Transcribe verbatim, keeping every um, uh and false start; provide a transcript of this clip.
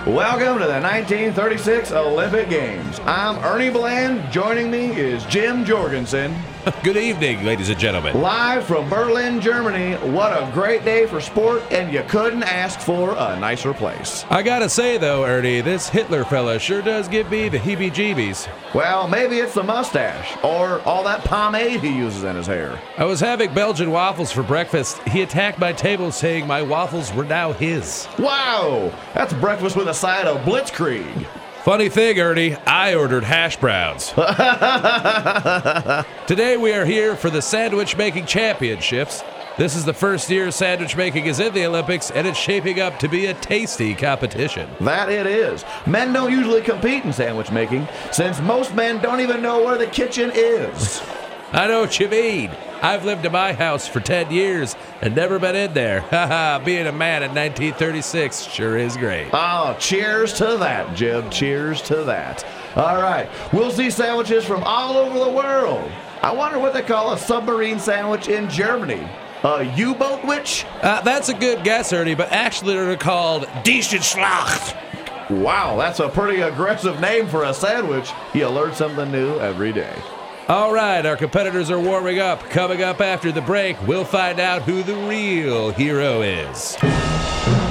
Welcome to the nineteen thirty-six Olympic Games. I'm Ernie Bland. Joining me is Jim Jorgensen. Good evening, ladies and gentlemen. Live from Berlin, Germany. What a great day for sport, and you couldn't ask for a nicer place. I gotta say, though, Ernie, this Hitler fella sure does give me the heebie-jeebies. Well, maybe it's the mustache, or all that pomade he uses in his hair. I was having Belgian waffles for breakfast. He attacked my table saying my waffles were now his. Wow! That's breakfast with a side of Blitzkrieg. Funny thing, Ernie, I ordered hash browns. Today we are here for the Sandwich Making Championships. This is the first year sandwich making is in the Olympics, and it's shaping up to be a tasty competition. That it is. Men don't usually compete in sandwich making, since most men don't even know where the kitchen is. I know what you mean. I've lived in my house for ten years and never been in there. Haha, being a man in nineteen thirty-six sure is great. Oh, cheers to that, Jib. Cheers to that. All right, we'll see sandwiches from all over the world. I wonder what they call a submarine sandwich in Germany. A U-boat witch? Uh, that's a good guess, Ernie, but actually they're called Dieschenschlacht. Wow, that's a pretty aggressive name for a sandwich. You learn something new every day. All right, our competitors are warming up. Coming up after the break, we'll find out who the real hero is.